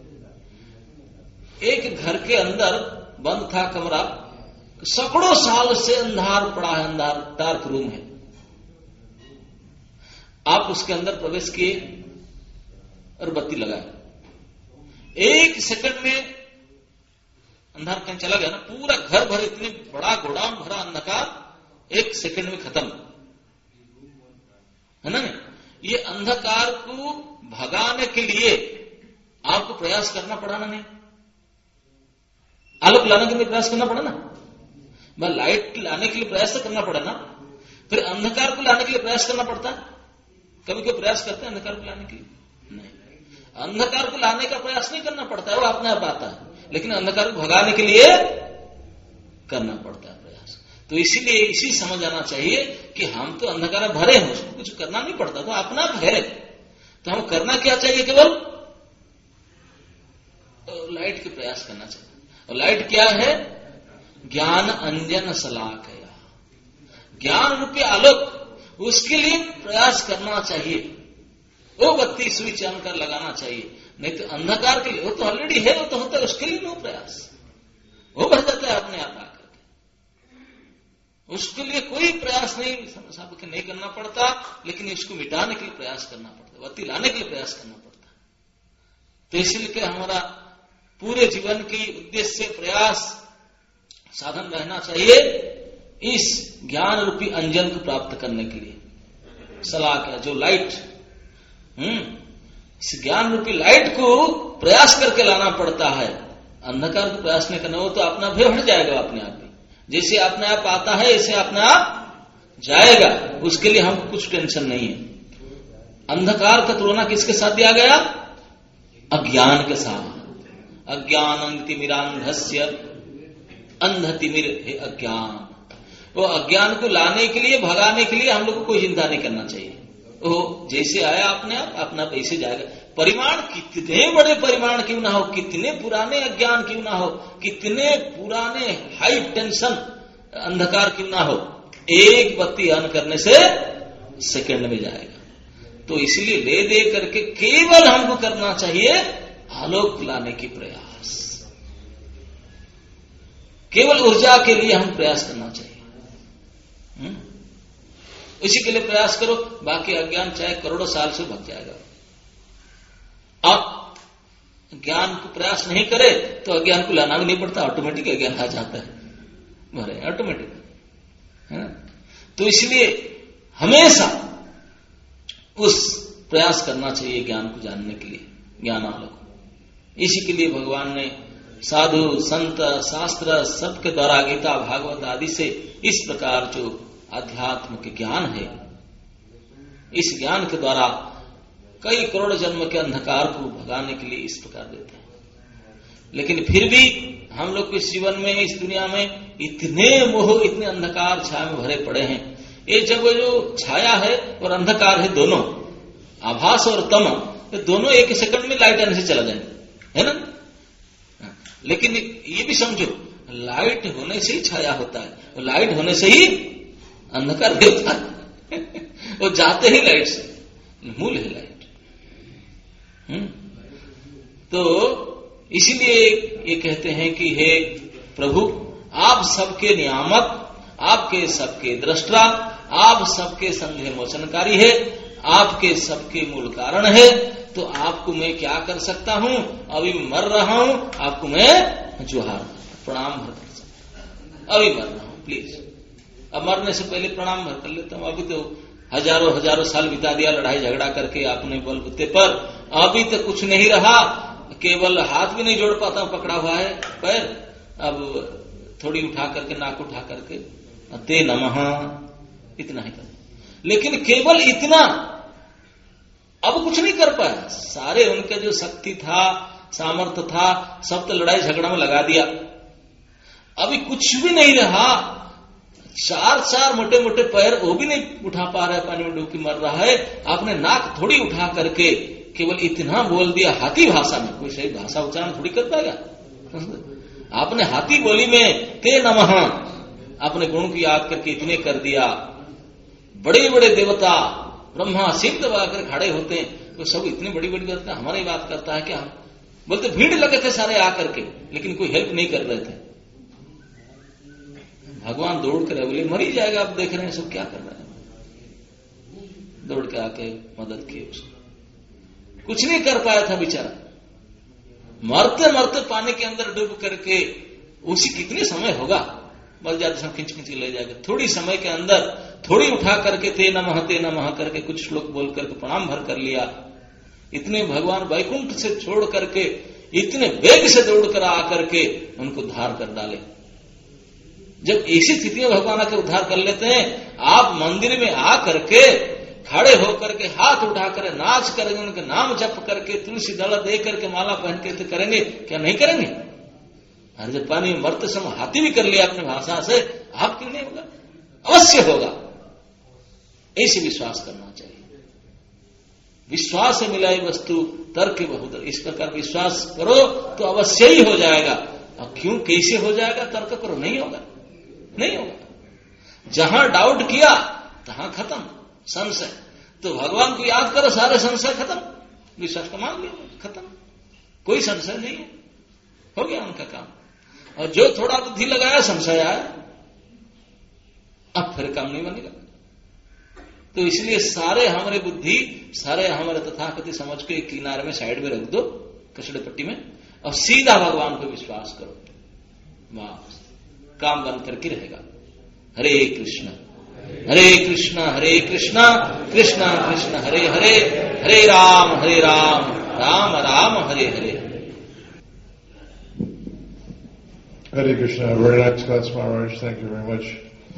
एक घर के अंदर बंद था कमरा, सैकड़ों साल से अंधार पड़ा है, अंधार डार्क रूम है। आप उसके अंदर प्रवेश किए और बत्ती लगाए, एक सेकंड में अंधार कहीं चला गया ना, पूरा घर भर इतने बड़ा गोडाउन भरा अंधकार एक सेकंड में खत्म है ना। ये अंधकार को भगाने के लिए आपको प्रयास करना पड़ा ना? नहीं, आलोक लाने के लिए प्रयास करना पड़ा ना, मैं लाइट लाने के लिए प्रयास तो करना पड़ा ना। फिर अंधकार को लाने के लिए प्रयास करना पड़ता है? कभी कोई प्रयास करते हैं अंधकार को लाने के लिए? नहीं, अंधकार को लाने का प्रयास नहीं करना पड़ता है, वो अपने आप आता है, लेकिन अंधकार को भगाने के लिए करना पड़ता है प्रयास। तो इसीलिए इसी समझ आना चाहिए कि हम तो अंधकार में भरे हैं, उसको कुछ करना नहीं पड़ता, तो अपना है। तो हम करना क्या चाहिए? केवल लाइट के प्रयास करना चाहिए। और लाइट क्या है? ज्ञान अंजन शलाकया, ज्ञान रूपी आलोक, उसके लिए प्रयास करना चाहिए। वो बत्ती स्विच ऑन कर लगाना चाहिए, नहीं तो अंधकार के लिए, वो तो ऑलरेडी है, वो तो होता है, उसके लिए नो प्रयास, वो बढ़ जाता है अपने आप आकर के। उसके लिए कोई प्रयास नहीं करना पड़ता, लेकिन इसको मिटाने के लिए प्रयास करना पड़ता है, बत्ती लाने के लिए प्रयास करना पड़ता है। तो इसलिए हमारा पूरे जीवन की उद्देश्य प्रयास साधन रहना चाहिए इस ज्ञान रूपी अंजन को प्राप्त करने के लिए। सलाह क्या, जो लाइट, इस ज्ञान रूपी लाइट को प्रयास करके लाना पड़ता है, अंधकार को प्रयास नहीं करना, वो तो अपना भी हट जाएगा अपने आप ही। जैसे अपने आप आता है ऐसे अपने आप जाएगा, उसके लिए हमको कुछ टेंशन नहीं है। अंधकार का तुलना किसके साथ दिया गया? अज्ञान के साथ। अज्ञानं तिमिरांधस्य अंधतिमिर है अज्ञान। वो अज्ञान को लाने के लिए, भगाने के लिए हम लोग को कोई चिंता नहीं करना चाहिए। वो जैसे आया अपने आप अपना पैसे जाएगा। परिमाण कितने बड़े परिमाण क्यों ना हो, कितने पुराने अज्ञान क्यों ना हो, कितने पुराने हाई टेंशन अंधकार क्यों ना हो, एक बत्ती ऑन करने से सेकंड में जाएगा। तो इसलिए ले दे करके केवल हमको करना चाहिए आलोक लाने की प्रयास, केवल ऊर्जा के लिए हम प्रयास करना चाहिए। इसी के लिए प्रयास करो, बाकी अज्ञान चाहे करोड़ों साल से भग जाएगा। आप ज्ञान को प्रयास नहीं करे तो अज्ञान को लाना भी नहीं पड़ता, ऑटोमेटिक अज्ञान आ जाता है, भरे ऑटोमेटिक। तो इसलिए हमेशा उस प्रयास करना चाहिए ज्ञान को जानने के लिए, ज्ञान आलोक। इसी के लिए भगवान ने साधु संत शास्त्र सबके द्वारा गीता भागवत आदि से इस प्रकार जो आध्यात्म के ज्ञान है, इस ज्ञान के द्वारा कई करोड़ जन्म के अंधकार को भगाने के लिए इस प्रकार देते हैं। लेकिन फिर भी हम लोग इस जीवन में, इस दुनिया में इतने मोह, इतने अंधकार छाया में भरे पड़े हैं। ये जब जो छाया है और अंधकार है, दोनों आभास और तम, तो दोनों एक सेकंड में लाइट आने से चला जाएंगे, है ना। लेकिन ये भी समझो, लाइट होने से ही छाया होता है, और लाइट होने से ही अंधकार भी होता है। वो जाते ही लाइट से, मूल है लाइट। तो इसीलिए ये कहते हैं कि हे प्रभु, आप सबके नियामक, आपके सबके दृष्टा, आप सबके संदेह मोचनकारी है, आपके सबके मूल कारण है। तो आपको मैं क्या कर सकता हूं? अभी मर रहा हूं, आपको मैं जोहार प्रणाम भर कर सकता हूं। अभी मर रहा हूं, प्लीज। अब मरने से पहले प्रणाम भर कर लेता हूं। अभी तो हजारों साल बिता दिया लड़ाई झगड़ा करके अपने बलबूते पर, अभी तो कुछ नहीं रहा, केवल हाथ भी नहीं जोड़ पाता हूं, पकड़ा हुआ है पैर। अब थोड़ी उठा करके, नाक उठा करके ते नमः, इतना ही कर, लेकिन केवल इतना। अब कुछ नहीं कर पाया, सारे उनका जो शक्ति था, सामर्थ्य था, सब तो लड़ाई झगड़ा में लगा दिया। अभी कुछ भी नहीं रहा, चार मोटे मोटे पैर, वो भी नहीं उठा पा रहा है, पानी में डूबी मर रहा है। आपने नाक थोड़ी उठा करके केवल इतना बोल दिया हाथी भाषा में, कोई सही भाषा उच्चारण थोड़ी कर पाएगा। आपने हाथी बोली में ते नमः अपने गुण की याद करके इतने कर दिया। बड़े बड़े देवता ब्रह्मा शिव दबाकर खड़े होते हैं, तो सब इतनी बड़ी बड़ी बात हमारी बात करता है क्या? बोलते भीड़ लगे थे सारे आकर के, लेकिन कोई हेल्प नहीं कर रहे थे। भगवान दौड़ कर बोले मर ही जाएगा, आप देख रहे हैं सब क्या कर रहे हैं। दौड़ के आके मदद की उसको, कुछ नहीं कर पाया था बेचारा। मरते मरते पानी के अंदर डूब करके, उसी कितने समय होगा, मर जाते समय खिंच खिंच के ले जाएगा। थोड़ी समय के अंदर थोड़ी उठा करके ते नमः करके कुछ श्लोक बोल करके प्रणाम भर कर लिया। इतने भगवान वैकुंठ से छोड़ करके इतने वेग से दौड़ कर आकर के उनको उद्धार कर डाले। जब ऐसी स्थिति में भगवान आकर उद्धार कर लेते हैं, आप मंदिर में आकर के खड़े होकर के हाथ उठाकर नाच करेंगे, उनके नाम जप करके, तुलसी दल दे करके, माला पहन के करेंगे क्या? नहीं करेंगे। अरे जब पानी में मरते समय हाथी भी कर लिया अपनी भाषा से, आप क्यों नहीं होगा? अवश्य होगा, ऐसे विश्वास करना चाहिए। विश्वास से मिलाई वस्तु तर्क बहुत, इस प्रकार विश्वास करो तो अवश्य ही हो जाएगा। अब क्यों कैसे हो जाएगा? तर्क करो, नहीं होगा, नहीं होगा। जहां डाउट किया तहां खत्म संशय। तो भगवान को याद करो, सारे संशय खत्म, विश्वास का मान लिया, खत्म, कोई संशय नहीं है, हो गया उनका काम। और जो थोड़ा बुद्धि लगाया संशय आया, अब फिर काम नहीं बनेगा। तो इसलिए सारे हमारे बुद्धि, सारे हमारे तथाकथित समझ के एक किनारे में साइड में रख दो, कचड़े पट्टी में, और सीधा भगवान को विश्वास करो, बस काम बंद करके रहेगा। हरे कृष्ण हरे कृष्ण हरे कृष्ण कृष्ण कृष्ण हरे हरे, हरे Ram Ram Ram Hare Hare. Hare Krishna, very nice class, Maharaj. Thank you very much.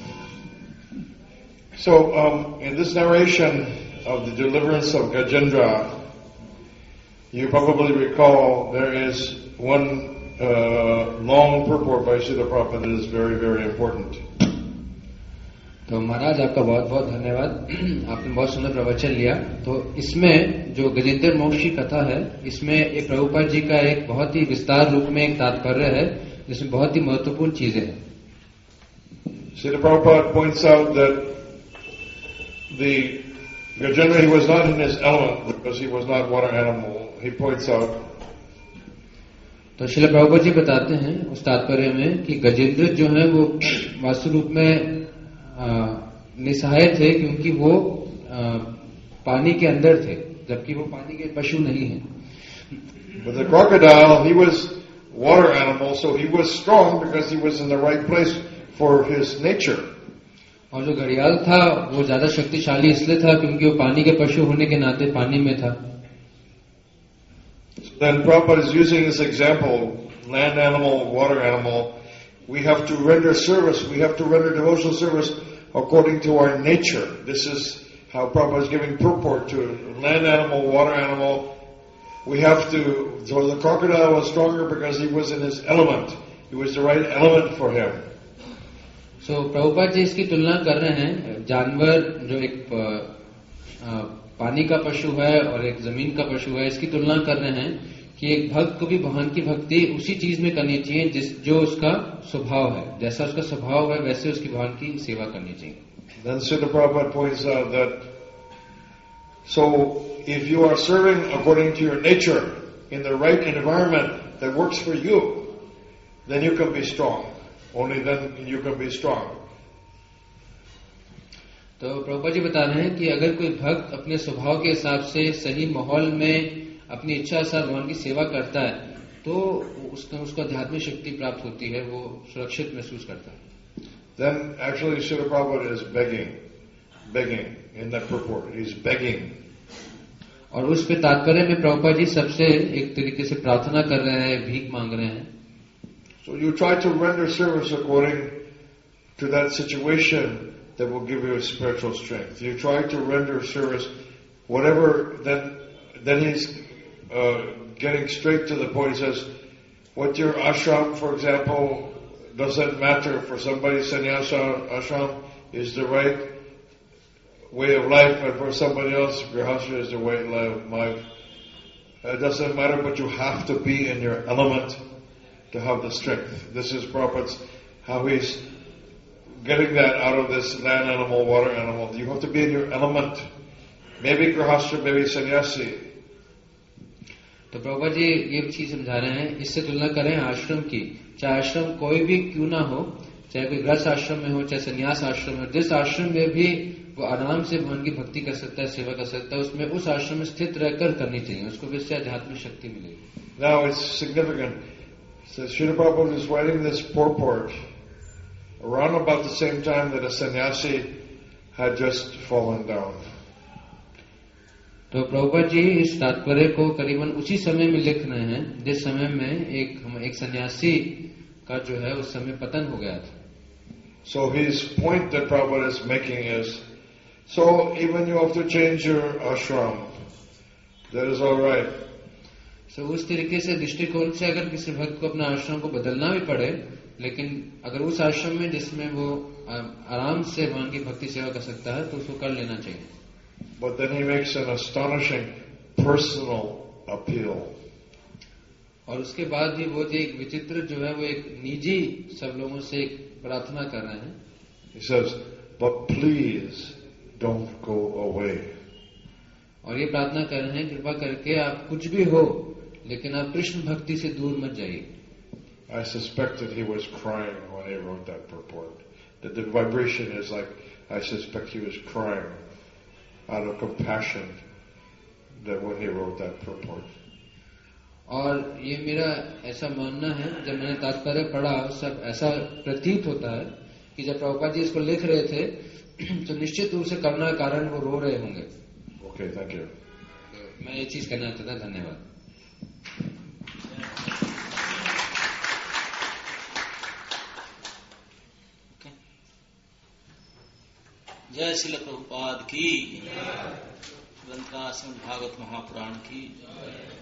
So, in this narration of the deliverance of Gajendra, you probably recall there is one long purport by Srila Prabhupada that is very, very important. तो महाराज आपका बहुत बहुत धन्यवाद, आपने बहुत सुंदर प्रवचन लिया। तो इसमें जो गजेंद्र मोक्ष की कथा है, इसमें एक प्रभुपाद जी का एक बहुत ही विस्तार रूप में एक तात्पर्य है, जिसमें बहुत ही महत्वपूर्ण चीजें हैं। Srila Prabhupada points out that the Gajendra, he was not in his element because he was not water animal. He points out. तो श्रील प्रभुपाद जी बताते हैं उस तात्पर्य में कि गजेंद्र जो है वो वास्तव रूप में निसहाय थे, क्योंकि वो पानी के अंदर थे, जबकि वो पानी के पशु नहीं हैं। But the crocodile, he was water animal, so he was strong because he was in the right place for his nature. और जो घड़ियाल था वो ज्यादा शक्तिशाली इसलिए था क्योंकि वो पानी के पशु होने के नाते पानी में था। Then Prabhupada is using this example, land animal, water animal. We have to render service, we have to render devotional service according to our nature. This is how Prabhupada is giving purport to land animal, water animal. We have to, so the crocodile was stronger because he was in his element. It was the right element for him. So Prabhupada ji इसकी तुलना कर रहे हैं, जानवर जो एक पानी का पशु है और एक जमीन का पशु है, इसकी तुलना कर रहे हैं कि एक भक्त को भी भगवान की भक्ति उसी चीज में करनी चाहिए जो उसका स्वभाव है, जैसा उसका स्वभाव है वैसे उसकी भगवान की सेवा करनी चाहिए। Then Srila Prabhupada points out that so if you are serving according to your nature in the right environment that works for you, then you can be strong. Only then you can be strong. तो प्रभुपाद जी बता रहे हैं कि अगर कोई भक्त अपने स्वभाव के हिसाब से सही माहौल में अपनी इच्छा अनुसार भगवान की सेवा करता है तो उसको आध्यात्मिक शक्ति प्राप्त होती है, वो सुरक्षित महसूस करता है। Then actually Srila Prabhupada is begging in that purport. He's begging. और उस पे तात्पर्य में प्रभुपाद जी सबसे एक तरीके से प्रार्थना कर रहे हैं, भीख मांग रहे हैं। So you try to render service according to that situation that will give you a spiritual strength. You try to render service, whatever, then he's getting straight to the point. He says, what your ashram, for example, doesn't matter. For somebody, sannyasa ashram is the right way of life, and for somebody else, grihastha is the way of life. It doesn't matter, but you have to be in your element to have the strength. This is Prabhupada's, how he's getting that out of this land animal, water animal. You have to be in your element. Maybe grihastha, maybe sannyasi. तो प्रभुपाद जी ये चीज समझा रहे हैं, इससे तुलना करें आश्रम की। चाहे आश्रम कोई भी क्यों ना हो, चाहे कोई गृहस्थ आश्रम में हो, चाहे संन्यास आश्रम में, जिस आश्रम में भी वो आराम से भगवान की भक्ति कर सकता है, सेवा कर सकता है, उसमें उस आश्रम में स्थित रहकर करनी चाहिए, उसको इससे आध्यात्मिक शक्ति मिलेगी। Now it's significant. So Srila Prabhupada is writing this purport around about the same time that a sannyasi had just fallen down. तो प्रभुपाद जी इस तात्पर्य को करीबन उसी समय में लिख रहे हैं जिस समय में एक सन्यासी का जो है उस समय पतन हो गया था। So his point that Prabhupada is making is, so even you have to change your ashram, that is all right. So उस तरीके से दृष्टिकोण से अगर किसी भक्त को अपना आश्रम को बदलना भी पड़े लेकिन अगर उस आश्रम में जिसमें वो आराम से भगवान की भक्ति सेवा कर सकता है तो उसको कर लेना चाहिए. But then he makes an astonishing personal appeal. और उसके बाद भी वो जो एक विचित्र जो है वो एक निजी सब लोगों से एक प्रार्थना कर रहे हैं. He says, but please don't go away. और ये प्रार्थना कर रहे हैं कृपा करके आप कुछ भी हो लेकिन आप कृष्ण भक्ति से दूर मत जाइए. I suspect that he was crying when he wrote that purport. That the vibration is like, I suspect he was crying out of compassion that when he wrote that purport. और ये मेरा ऐसा मानना है, जब मैंने तात्पर्य पढ़ा सब ऐसा प्रतीत होता है कि जब प्रभुपाद जी इसको लिख रहे थे तो निश्चित रूप से करुणा के कारण वो रो रहे होंगे. Okay, thank you. मैं ये चीज कहना चाहता था. धन्यवाद. जय श्रील प्रभुपाद की. ग्रंथराज श्रीमद् भागवत महापुराण की.